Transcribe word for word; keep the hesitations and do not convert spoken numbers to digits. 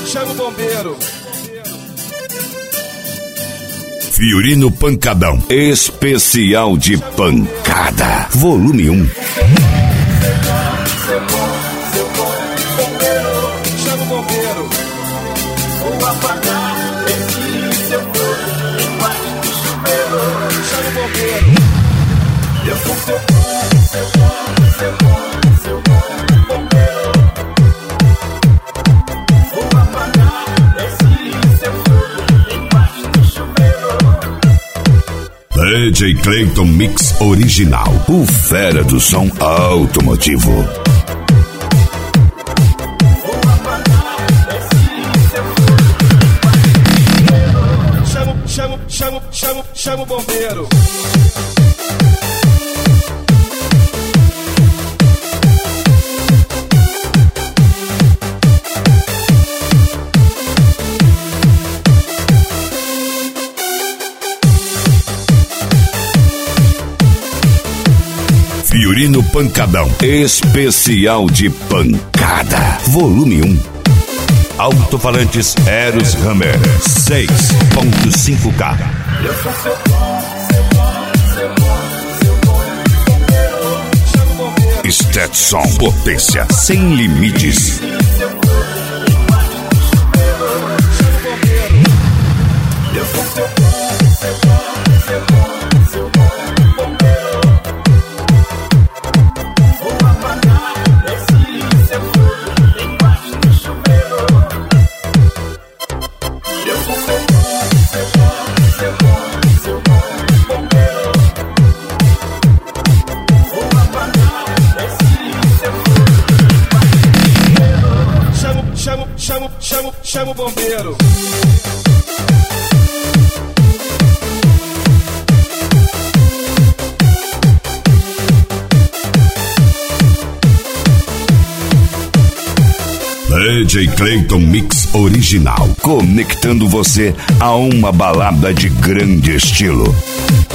chama o bombeiro. Fiorino Pancadão, especial de pancada, volume um. Chama o bombeiro. Vou apagar esse seu fogo embaixo do chuveiro. Chama o bombeiro. Eu sou seu bom, seu bom, seu bom, seu bom bombeiro. Vou apagar esse seu fogo embaixo do chuveiro. D J Clayton Mix Original, o fera do som automotivo. Chama, chama, chama, chama o bombeiro. Fiorino Pancadão, especial de pancada, volume um. Alto-falantes Eros Hammer seis ponto cinco K. Eu sou seu bom, seu bom, seu bom, seu bom bombeiro. Chama o bombeiro. Stetson, potência sem limites. Seu fogo embaixo do chuveiro. Chama o bombeiro. Eu sou seu bom, seu bom, seu bom, seu bom bombeiro. Vou apagar esse seu fogo embaixo do chuveiro. Eu sou seu bom, seu bom, seu bom, seu bom bombeiro. Vou apagar esse seu fogo. Chama, chama, chama, chama, chama o bombeiro. D J Clayton Mix Original, conectando você a uma balada de grande estilo.